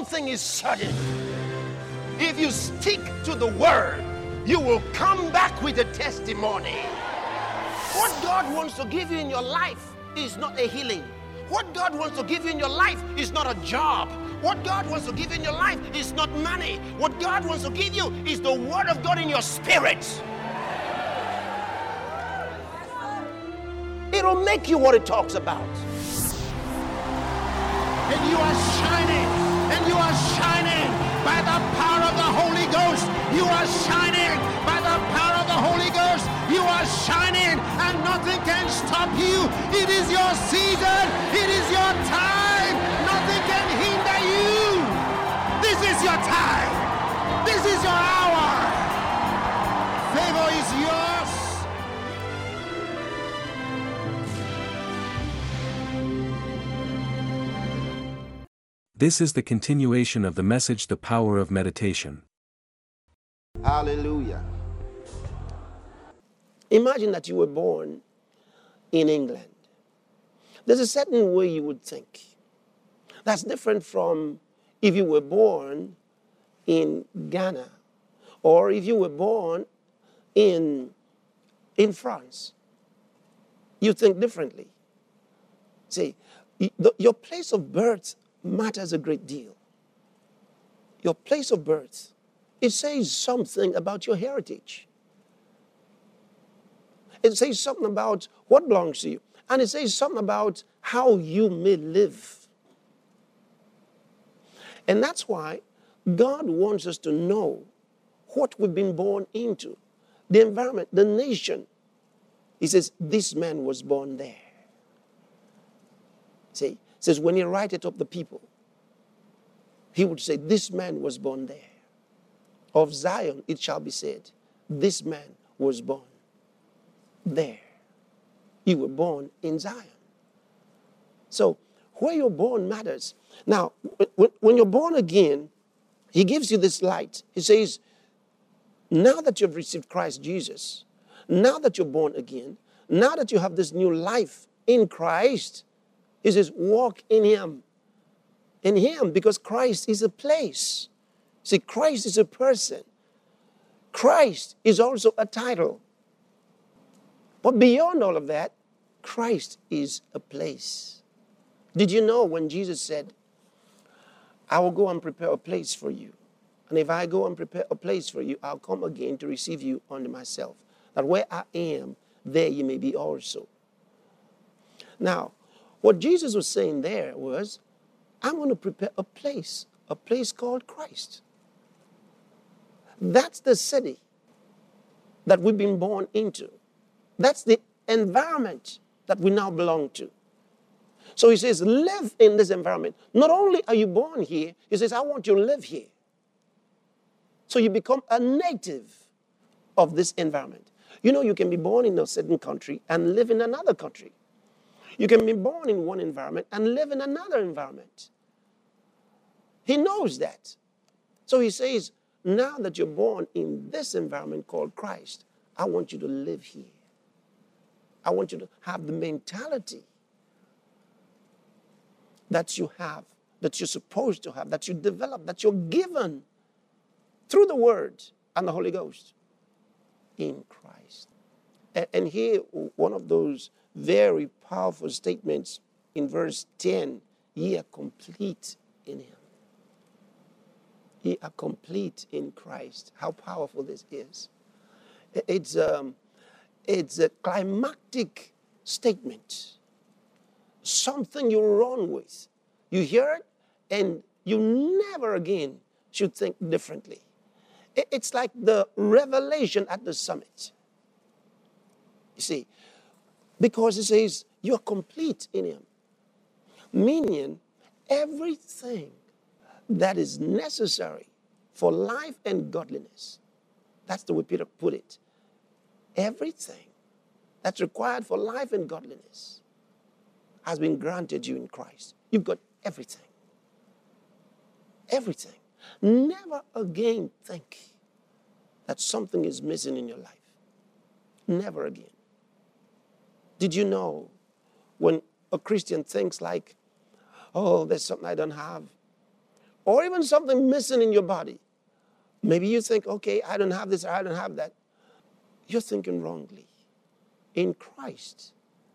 thing is certain. If you stick to the word, you will come back with a testimony. What God wants to give you in your life is not a healing. What God wants to give you in your life is not a job. What God wants to give you in your life is not money. What God wants to give you is the word of God in your spirit. It'll make you what it talks about. And you are shining. And you are shining by the power of the Holy Ghost. You are shining by the power of the Holy Ghost. You are shining and nothing can stop you. It is your season. It is your time. Nothing can hinder you. This is your time. This is your hour. Favor is yours. This is the continuation of the message, The Power of Meditation. Hallelujah. Imagine that you were born in England. There's a certain way you would think. That's different from if you were born in Ghana or if you were born in France. You think differently. See, your place of birth matters a great deal. Your place of birth, it says something about your heritage. It says something about what belongs to you. And it says something about how you may live. And that's why God wants us to know what we've been born into. The environment, the nation. He says, this man was born there. See? Says when he writeth of the people, he would say, this man was born there. Of Zion it shall be said, this man was born there. You were born in Zion. So where you're born matters. Now, when you're born again, he gives you this light. He says, now that you've received Christ Jesus, now that you're born again, now that you have this new life in Christ, he says, walk in him. In him, because Christ is a place. See, Christ is a person. Christ is also a title. But beyond all of that, Christ is a place. Did you know when Jesus said, I will go and prepare a place for you. And if I go and prepare a place for you, I'll come again to receive you unto myself. That where I am, there you may be also. Now, what Jesus was saying there was, I'm going to prepare a place called Christ. That's the city that we've been born into. That's the environment that we now belong to. So he says, live in this environment. Not only are you born here, he says, I want you to live here. So you become a native of this environment. You know, you can be born in a certain country and live in another country. You can be born in one environment and live in another environment. He knows that. So he says, now that you're born in this environment called Christ, I want you to live here. I want you to have the mentality that you have, that you're supposed to have, that you develop, that you're given through the Word and the Holy Ghost in Christ. And here, one of those very powerful statements in verse 10, ye are complete in him. Ye are complete in Christ. How powerful this is. It's a climactic statement. Something you run with. You hear it and you never again should think differently. It's like the revelation at the summit. You see, because it says, you are complete in him. Meaning, everything that is necessary for life and godliness, that's the way Peter put it. Everything that's required for life and godliness has been granted you in Christ. You've got everything. Everything. Never again think that something is missing in your life. Never again. Did you know when a Christian thinks like, oh, there's something I don't have, or even something missing in your body. Maybe you think, okay, I don't have this or I don't have that. You're thinking wrongly. In Christ,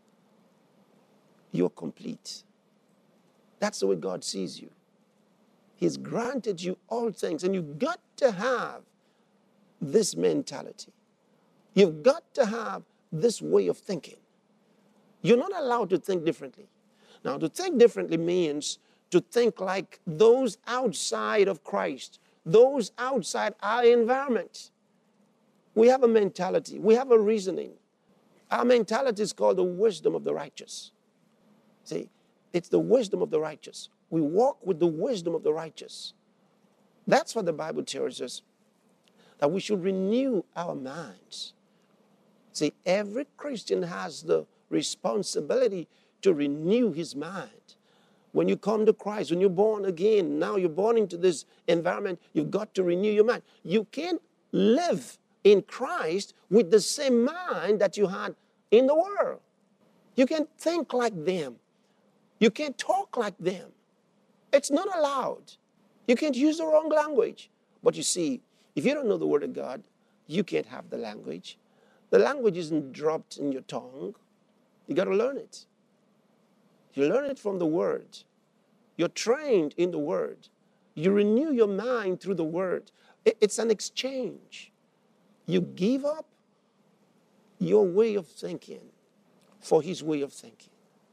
you're complete. That's the way God sees you. He's granted you all things, and you've got to have this mentality. You've got to have this way of thinking. You're not allowed to think differently. Now, to think differently means to think like those outside of Christ, those outside our environment. We have a mentality. We have a reasoning. Our mentality is called the wisdom of the righteous. See, it's the wisdom of the righteous. We walk with the wisdom of the righteous. That's what the Bible tells us, that we should renew our minds. See, every Christian has the responsibility to renew his mind. When you come to Christ, when you're born again, now you're born into this environment, you've got to renew your mind. You can't live in Christ with the same mind that you had in the world. You can't think like them. You can't talk like them. It's not allowed. You can't use the wrong language. But you see, if you don't know the Word of God, you can't have the language. The language isn't dropped in your tongue. You got to learn it. You learn it from the Word. You're trained in the Word. You renew your mind through the Word. It's an exchange. You give up your way of thinking for His way of thinking.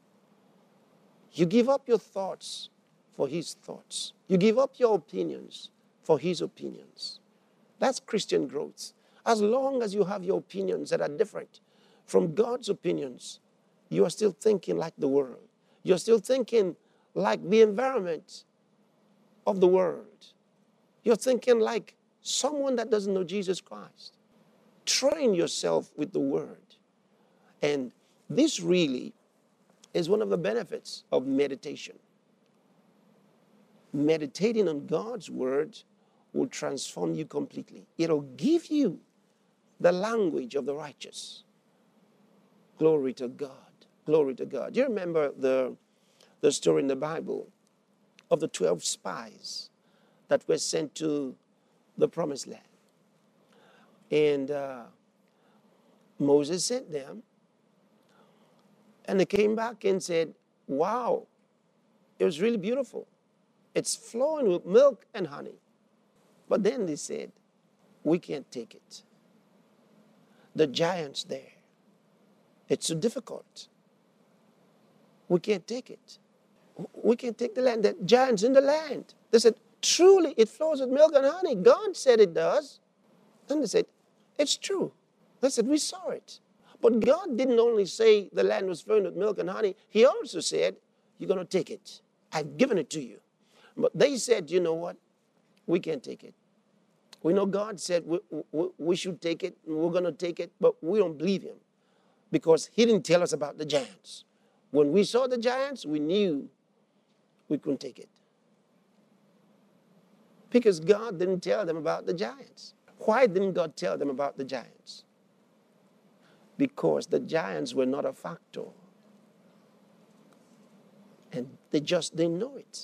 You give up your thoughts for His thoughts. You give up your opinions for His opinions. That's Christian growth. As long as you have your opinions that are different from God's opinions, you are still thinking like the world. You're still thinking like the environment of the world. You're thinking like someone that doesn't know Jesus Christ. Train yourself with the Word. And this really is one of the benefits of meditation. Meditating on God's Word will transform you completely. It'll give you the language of the righteous. Glory to God. Glory to God. You remember the story in the Bible of the 12 spies that were sent to the promised land. And Moses sent them. And they came back and said, wow, it was really beautiful. It's flowing with milk and honey. But then they said, we can't take it. The giants there, it's so difficult. We can't take it. We can't take the land. The giants in the land. They said, truly, it flows with milk and honey. God said it does. And they said, it's true. They said, we saw it. But God didn't only say the land was flowing with milk and honey. He also said, you're going to take it. I've given it to you. But they said, you know what? We can't take it. We know God said we should take it, and we're going to take it, but we don't believe Him because He didn't tell us about the giants. When we saw the giants, we knew we couldn't take it. Because God didn't tell them about the giants. Why didn't God tell them about the giants? Because the giants were not a factor. And they just didn't know it.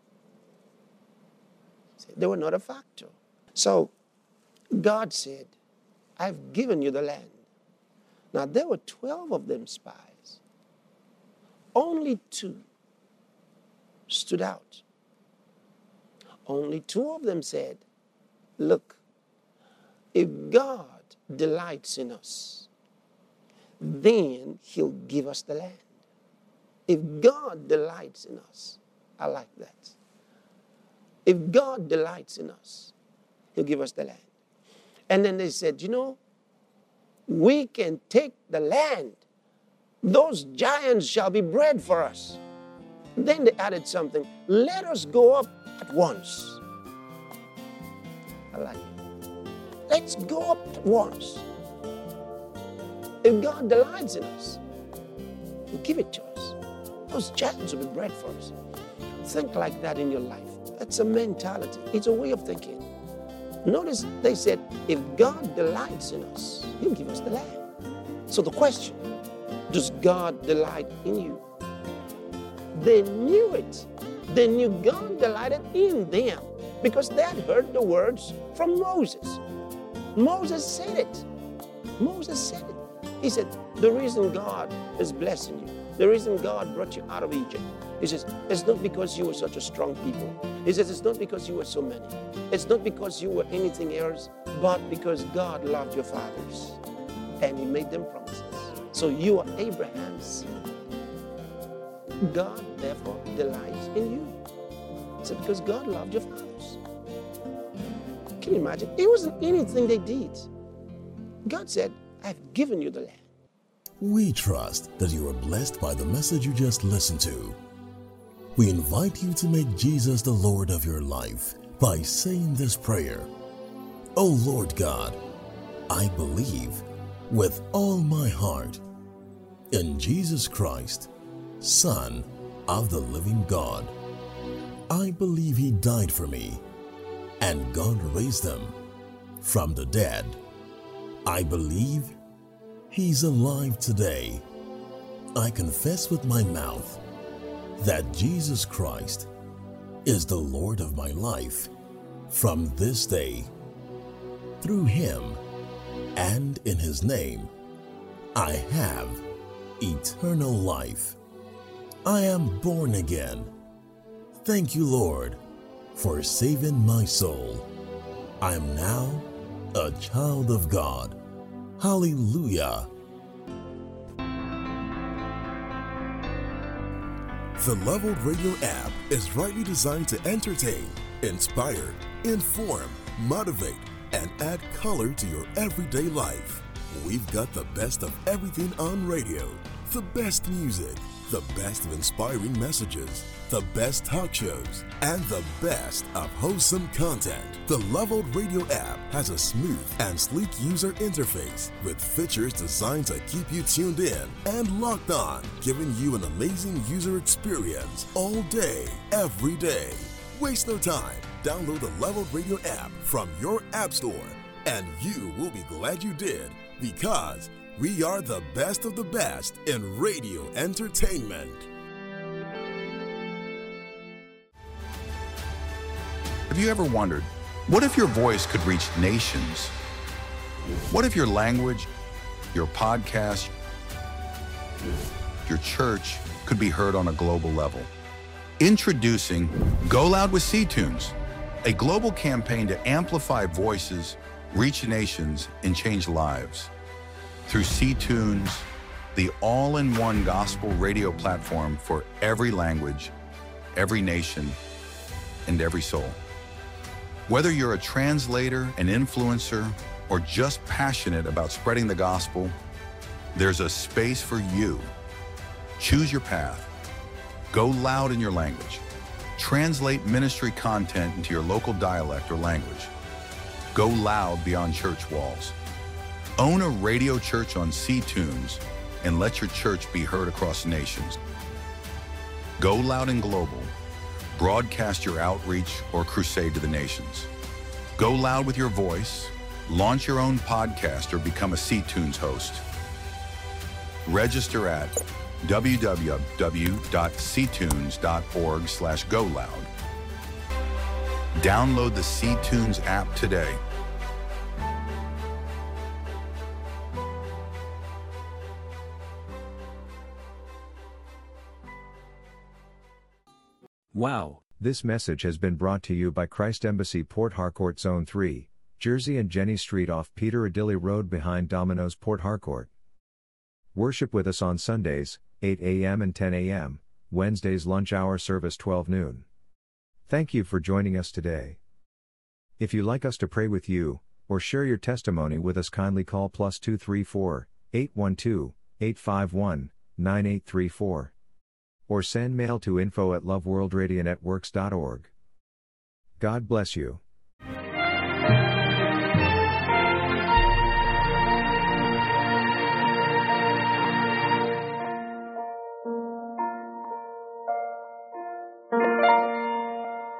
They were not a factor. So God said, I've given you the land. Now there were 12 of them spies. Only 2 stood out. Only 2 of them said, look, if God delights in us, then He'll give us the land. If God delights in us, I like that. If God delights in us, He'll give us the land. And then they said, you know, we can take the land. Those giants shall be bread for us. Then they added something. Let us go up at once. I like it. Let's go up at once. If God delights in us, He'll give it to us. Those giants will be bread for us. Think like that in your life. That's a mentality. It's a way of thinking. Notice they said, if God delights in us, He'll give us the land. So the question, does God delight in you? They knew it. They knew God delighted in them because they had heard the words from Moses. Moses said it. Moses said it. He said, the reason God is blessing you, the reason God brought you out of Egypt, he says, it's not because you were such a strong people. He says, it's not because you were so many. It's not because you were anything else, but because God loved your fathers and he made them promises. So you are Abraham's seed. God therefore delights in you. He said, because God loved your fathers. Can you imagine? It wasn't anything they did. God said, I've given you the land. We trust that you are blessed by the message you just listened to. We invite you to make Jesus the Lord of your life by saying this prayer. Oh Lord God, I believe with all my heart in Jesus Christ, Son of the living God. I believe he died for me and God raised him from the dead. I believe he's alive today. I confess with my mouth that Jesus Christ is the Lord of my life from this day. Through him and in his name, I have eternal life. I am born again. Thank you, Lord, for saving my soul. I am now a child of God. Hallelujah. The Leveled Radio app is rightly designed to entertain, inspire, inform, motivate, and add color to your everyday life. We've got the best of everything on radio, the best music, the best of inspiring messages, the best talk shows, and the best of wholesome content. The Leveled Radio app has a smooth and sleek user interface with features designed to keep you tuned in and locked on, giving you an amazing user experience all day, every day. Waste no time. Download the Leveled Radio app from your app store, and you will be glad you did, because we are the best of the best in radio entertainment. Have you ever wondered, what if your voice could reach nations? What if your language, your podcast, your church could be heard on a global level? Introducing Go Loud with C-Tunes, a global campaign to amplify voices, reach nations, and change lives. Through C-Tunes, the all-in-one gospel radio platform for every language, every nation, and every soul. Whether you're a translator, an influencer, or just passionate about spreading the gospel, there's a space for you. Choose your path. Go loud in your language. Translate ministry content into your local dialect or language. Go loud beyond church walls. Own a radio church on C-Tunes and let your church be heard across nations. Go loud and global. Broadcast your outreach or crusade to the nations. Go loud with your voice. Launch your own podcast or become a C-Tunes host. Register at www.ctunes.org/goloud. Download the C-Tunes app today. Wow. This message has been brought to you by Christ Embassy Port Harcourt Zone 3, Jersey and Jenny Street off Peter Adilly Road behind Domino's Port Harcourt. Worship with us on Sundays, 8 a.m. and 10 a.m., Wednesdays lunch hour service 12 noon. Thank you for joining us today. If you'd like us to pray with you, or share your testimony with us, kindly call +234 812 851 9834. Or send mail to info@loveworldradionetworks.org. God bless you.